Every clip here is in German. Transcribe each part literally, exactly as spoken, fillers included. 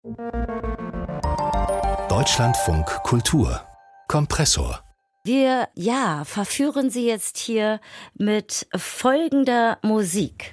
Deutschlandfunk Kultur Kompressor. Wir, ja, verführen Sie jetzt hier mit folgender Musik.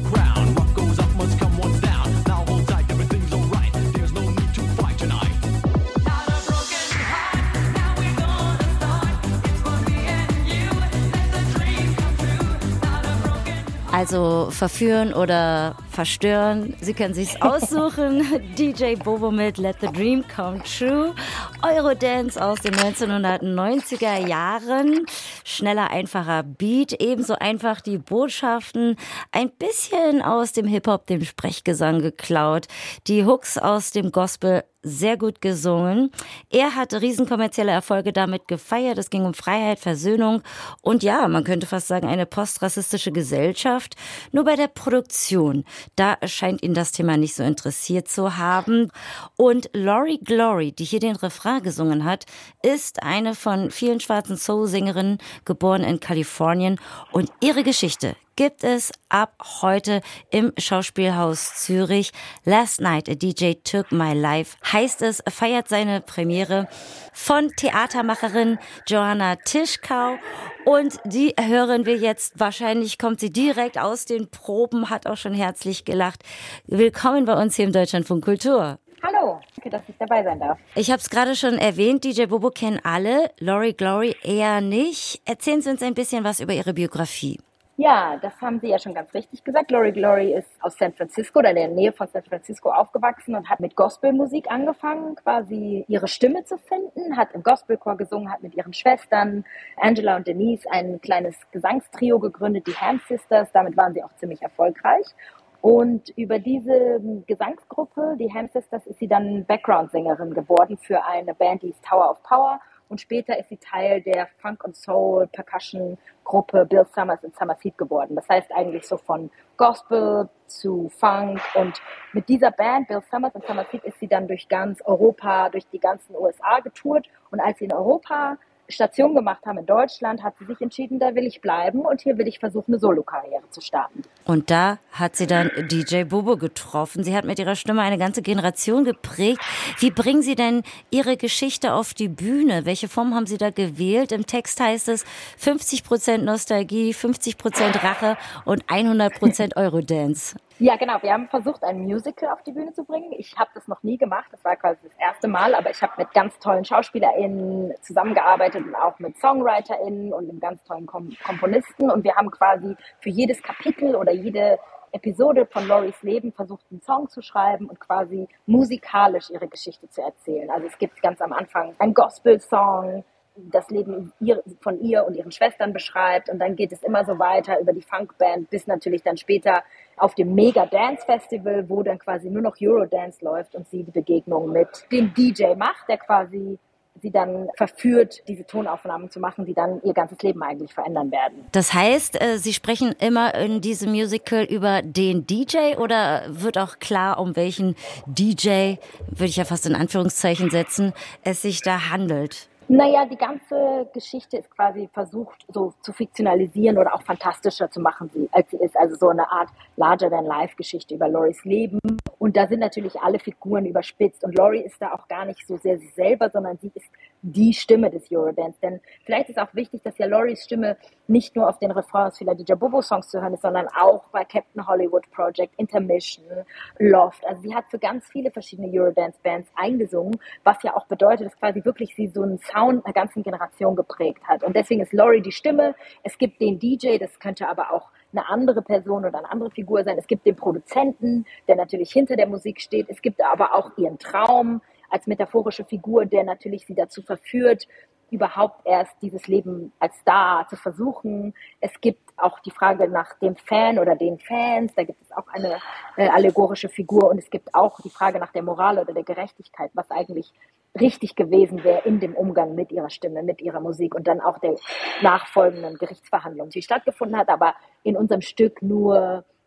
Also verführen oder verstören, Sie können sich's aussuchen. D J Bobo mit Let the Dream Come True. Eurodance aus den neunzehnhundertneunziger Jahren. Schneller, einfacher Beat, ebenso einfach die Botschaften. Ein bisschen aus dem Hip-Hop, dem Sprechgesang geklaut. Die Hooks aus dem Gospel sehr gut gesungen. Er hat riesenkommerzielle Erfolge damit gefeiert. Es ging um Freiheit, Versöhnung und ja, man könnte fast sagen, eine postrassistische Gesellschaft. Nur bei der Produktion, da scheint ihn das Thema nicht so interessiert zu haben. Und Lori Glory, die hier den Refrain gesungen hat, ist eine von vielen schwarzen Soul-Sängerinnen, geboren in Kalifornien. Und ihre Geschichte gibt es ab heute im Schauspielhaus Zürich. Last Night a D J Took My Life heißt es, feiert seine Premiere von Theatermacherin Johanna Tischkau. Und die hören wir jetzt. Wahrscheinlich kommt sie direkt aus den Proben, hat auch schon herzlich gelacht. Willkommen bei uns hier im Deutschlandfunk Kultur. Hallo, danke, dass ich dabei sein darf. Ich habe es gerade schon erwähnt, D J Bobo kennen alle, Lori Glory eher nicht. Erzählen Sie uns ein bisschen was über Ihre Biografie. Ja, das haben Sie ja schon ganz richtig gesagt. Lori Glory ist aus San Francisco oder in der Nähe von San Francisco aufgewachsen und hat mit Gospelmusik angefangen, quasi ihre Stimme zu finden, hat im Gospelchor gesungen, hat mit ihren Schwestern Angela und Denise ein kleines Gesangstrio gegründet, die Ham Sisters. Damit waren sie auch ziemlich erfolgreich. Und über diese Gesangsgruppe, die Ham Sisters, ist sie dann Background-Sängerin geworden für eine Band, die ist Tower of Power. Und später ist sie Teil der Funk- und Soul-Percussion-Gruppe Bill Summers und Summerseed geworden. Das heißt eigentlich so von Gospel zu Funk. Und mit dieser Band, Bill Summers und Summerseed, ist sie dann durch ganz Europa, durch die ganzen U S A getourt. Und als sie in Europa Station gemacht haben in Deutschland, hat sie sich entschieden, da will ich bleiben und hier will ich versuchen, eine Solo-Karriere zu starten. Und da hat sie dann D J Bobo getroffen. Sie hat mit ihrer Stimme eine ganze Generation geprägt. Wie bringen Sie denn Ihre Geschichte auf die Bühne? Welche Form haben Sie da gewählt? Im Text heißt es fünfzig Prozent Nostalgie, fünfzig Prozent Rache und hundert Prozent Eurodance. Ja, genau. Wir haben versucht, ein Musical auf die Bühne zu bringen. Ich habe das noch nie gemacht. Das war quasi das erste Mal. Aber ich habe mit ganz tollen SchauspielerInnen zusammengearbeitet und auch mit SongwriterInnen und mit ganz tollen Kom- Komponisten. Und wir haben quasi für jedes Kapitel oder jede Episode von Loris Leben versucht, einen Song zu schreiben und quasi musikalisch ihre Geschichte zu erzählen. Also es gibt ganz am Anfang einen Gospel-Song, das Leben von ihr und ihren Schwestern beschreibt und dann geht es immer so weiter über die Funkband bis natürlich dann später auf dem Mega Dance Festival, wo dann quasi nur noch Eurodance läuft und sie die Begegnung mit dem D J macht, der quasi sie dann verführt, diese Tonaufnahmen zu machen, die dann ihr ganzes Leben eigentlich verändern werden. Das heißt, Sie sprechen immer in diesem Musical über den D J oder wird auch klar, um welchen D J, würde ich ja fast in Anführungszeichen setzen, es sich da handelt? Naja, die ganze Geschichte ist quasi versucht, so zu fiktionalisieren oder auch fantastischer zu machen, als sie ist. Also so eine Art Larger-than-Life-Geschichte über Loris Leben. Und da sind natürlich alle Figuren überspitzt. Und Lori ist da auch gar nicht so sehr sie selber, sondern sie ist die Stimme des Eurodance. Denn vielleicht ist auch wichtig, dass ja Loris Stimme nicht nur auf den Refrains vieler D J Bobo-Songs zu hören ist, sondern auch bei Captain Hollywood Project, Intermission, Loft. Also sie hat für ganz viele verschiedene Eurodance-Bands eingesungen, was ja auch bedeutet, dass quasi wirklich sie so einen Sound einer ganzen Generation geprägt hat. Und deswegen ist Lori die Stimme. Es gibt den D J, das könnte aber auch eine andere Person oder eine andere Figur sein. Es gibt den Produzenten, der natürlich hinter der Musik steht. Es gibt aber auch ihren Traum als metaphorische Figur, der natürlich sie dazu verführt, überhaupt erst dieses Leben als Star zu versuchen. Es gibt auch die Frage nach dem Fan oder den Fans, da gibt es auch eine äh, allegorische Figur und es gibt auch die Frage nach der Moral oder der Gerechtigkeit, was eigentlich richtig gewesen wäre in dem Umgang mit ihrer Stimme, mit ihrer Musik und dann auch der nachfolgenden Gerichtsverhandlung, die stattgefunden hat, aber in unserem Stück nur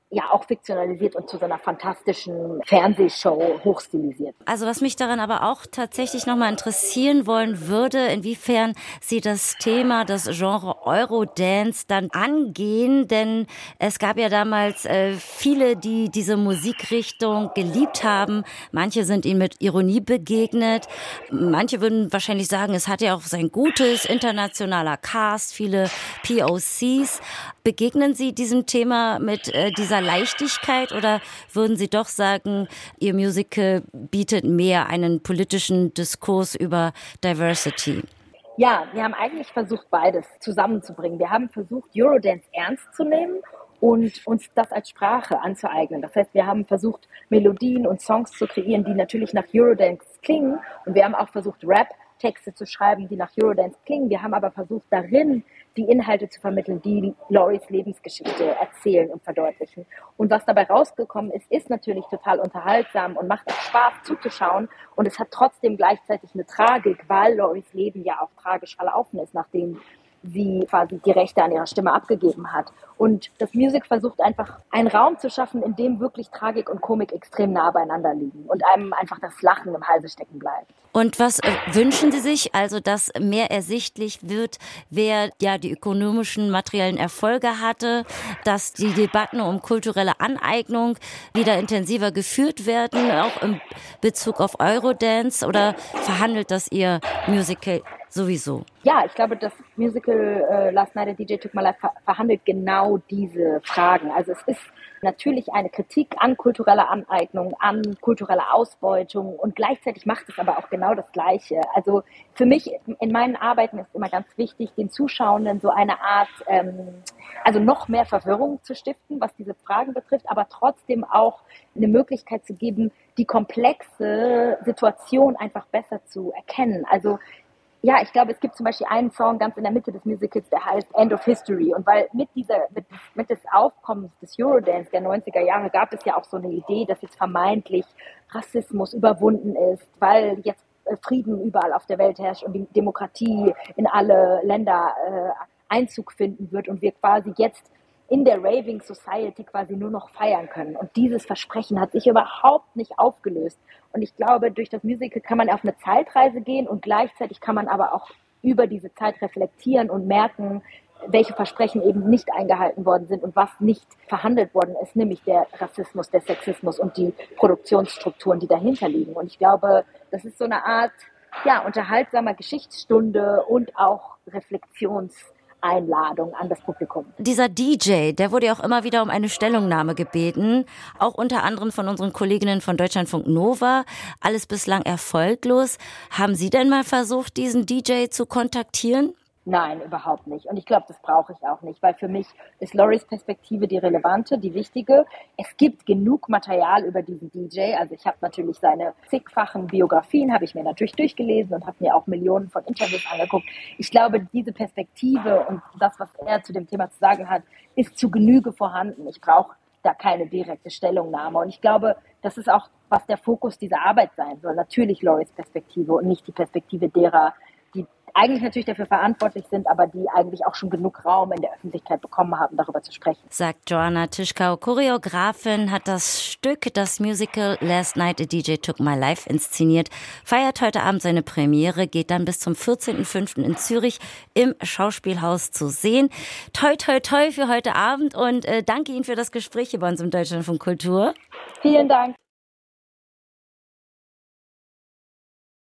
ja auch fiktionalisiert und zu so einer fantastischen Fernsehshow hochstilisiert. Also was mich daran aber auch tatsächlich nochmal interessieren wollen würde, inwiefern Sie das Thema, das Genre Eurodance dann angehen, denn es gab ja damals äh, viele, die diese Musikrichtung geliebt haben. Manche sind ihnen mit Ironie begegnet. Manche würden wahrscheinlich sagen, es hat ja auch sein Gutes, internationaler Cast, viele P O Cs. Begegnen Sie diesem Thema mit äh, dieser Leichtigkeit oder würden Sie doch sagen, Ihr Musical bietet mehr einen politischen Diskurs über Diversity? Ja, wir haben eigentlich versucht, beides zusammenzubringen. Wir haben versucht, Eurodance ernst zu nehmen und uns das als Sprache anzueignen. Das heißt, wir haben versucht, Melodien und Songs zu kreieren, die natürlich nach Eurodance klingen. Und wir haben auch versucht, Rap-Texte zu schreiben, die nach Eurodance klingen. Wir haben aber versucht, darin die Inhalte zu vermitteln, die Loris Lebensgeschichte erzählen und verdeutlichen. Und was dabei rausgekommen ist, ist natürlich total unterhaltsam und macht auch Spaß zuzuschauen. Und es hat trotzdem gleichzeitig eine Tragik, weil Loris Leben ja auch tragisch verlaufen ist, nachdem sie quasi die Rechte an ihrer Stimme abgegeben hat. Und das Music versucht einfach, einen Raum zu schaffen, in dem wirklich Tragik und Komik extrem nah beieinander liegen und einem einfach das Lachen im Halse stecken bleibt. Und was äh, wünschen Sie sich? Also, dass mehr ersichtlich wird, wer ja die ökonomischen, materiellen Erfolge hatte, dass die Debatten um kulturelle Aneignung wieder intensiver geführt werden, auch in Bezug auf Eurodance, oder verhandelt das Ihr Musical sowieso? Ja, ich glaube, das Musical äh, Last Night a D J Took My Life ver- verhandelt genau diese Fragen. Also es ist natürlich eine Kritik an kultureller Aneignung, an kultureller Ausbeutung und gleichzeitig macht es aber auch genau das Gleiche. Also für mich in meinen Arbeiten ist immer ganz wichtig, den Zuschauenden so eine Art, ähm, also noch mehr Verwirrung zu stiften, was diese Fragen betrifft, aber trotzdem auch eine Möglichkeit zu geben, die komplexe Situation einfach besser zu erkennen. Also ja, ich glaube, es gibt zum Beispiel einen Song ganz in der Mitte des Musicals, der heißt End of History. Und weil mit dieser, mit, mit des Aufkommens des Eurodance der neunziger Jahre gab es ja auch so eine Idee, dass jetzt vermeintlich Rassismus überwunden ist, weil jetzt Frieden überall auf der Welt herrscht und die Demokratie in alle Länder äh, Einzug finden wird und wir quasi jetzt in der Raving Society quasi nur noch feiern können. Und dieses Versprechen hat sich überhaupt nicht aufgelöst. Und ich glaube, durch das Musical kann man auf eine Zeitreise gehen und gleichzeitig kann man aber auch über diese Zeit reflektieren und merken, welche Versprechen eben nicht eingehalten worden sind und was nicht verhandelt worden ist, nämlich der Rassismus, der Sexismus und die Produktionsstrukturen, die dahinter liegen. Und ich glaube, das ist so eine Art, ja, unterhaltsamer Geschichtsstunde und auch Reflexions- Einladung an das Publikum. Dieser D J, der wurde ja auch immer wieder um eine Stellungnahme gebeten, auch unter anderem von unseren Kolleginnen von Deutschlandfunk Nova. Alles bislang erfolglos. Haben Sie denn mal versucht, diesen D J zu kontaktieren? Nein, überhaupt nicht. Und ich glaube, das brauche ich auch nicht, weil für mich ist Loris Perspektive die relevante, die wichtige. Es gibt genug Material über diesen D J. Also ich habe natürlich seine zigfachen Biografien, habe ich mir natürlich durchgelesen und habe mir auch Millionen von Interviews angeguckt. Ich glaube, diese Perspektive und das, was er zu dem Thema zu sagen hat, ist zu Genüge vorhanden. Ich brauche da keine direkte Stellungnahme. Und ich glaube, das ist auch, was der Fokus dieser Arbeit sein soll. Natürlich Loris Perspektive und nicht die Perspektive derer, die eigentlich natürlich dafür verantwortlich sind, aber die eigentlich auch schon genug Raum in der Öffentlichkeit bekommen haben, darüber zu sprechen. Sagt Joanna Tischkau, Choreografin, hat das Stück, das Musical Last Night a D J Took My Life inszeniert, feiert heute Abend seine Premiere, geht dann bis zum vierzehnten fünften in Zürich im Schauspielhaus zu sehen. Toi, toi, toi für heute Abend und äh, danke Ihnen für das Gespräch hier bei uns im Deutschlandfunk Kultur. Vielen Dank.